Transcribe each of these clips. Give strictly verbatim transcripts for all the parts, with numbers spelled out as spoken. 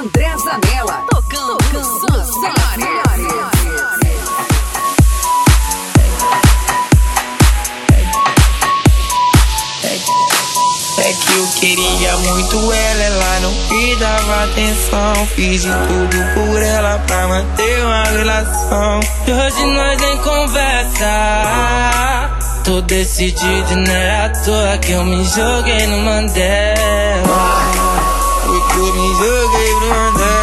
André Zanella, tocando, tocando os melhores. É que eu queria muito ela, ela não me dava atenção. Fiz de tudo por ela pra manter uma relação. E hoje nós nem conversa. Tô decidido e não é à toa que eu me joguei no Mandela. Porque eu me joguei no Mandela.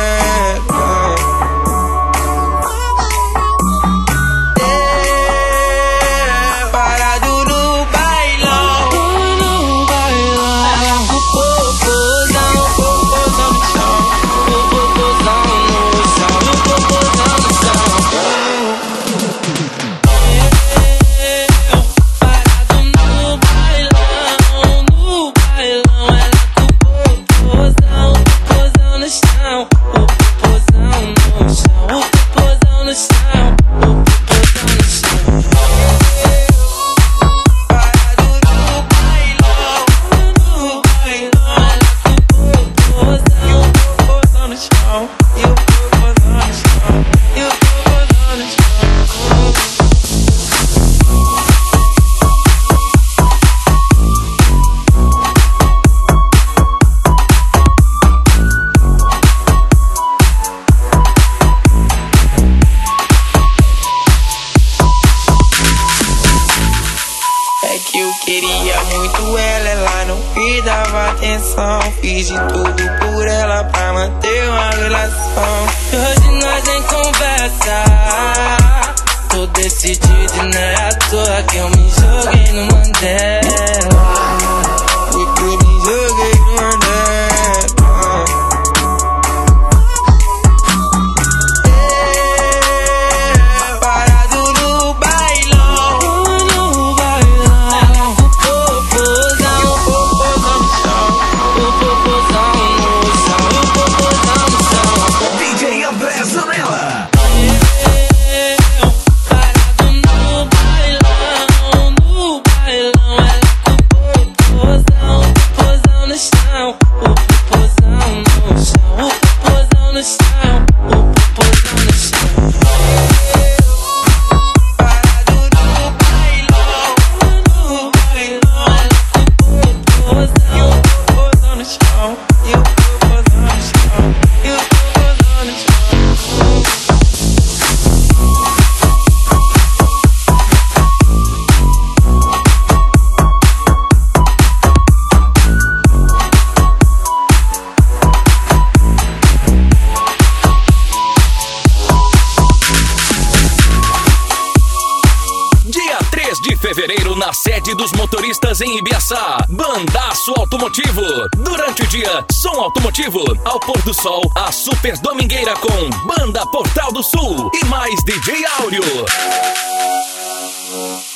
Eu queria muito ela, ela não me dava atenção. Fiz de tudo por ela pra manter uma relação. E hoje nós nem conversa. Tô decidido e não é à toa que eu me joguei no Mandela. Porque eu me joguei no Mandela. de fevereiro na sede dos motoristas em Ibiaçá. Bandaço Automotivo. Durante o dia, som automotivo. Ao pôr do sol, a super domingueira com Banda Portal do Sul e mais D J Áureo.